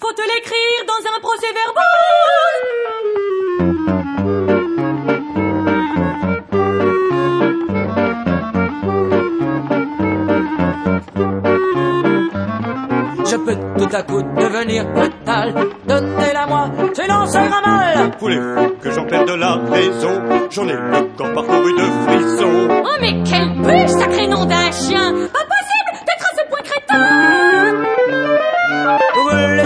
faut te l'écrire dans un procès-verbal. Je peux tout à coup devenir brutal. Donnez-la-moi, sinon ça ira mal. Voulez-vous que j'en perde la raison? J'en ai le corps parcouru de frisons.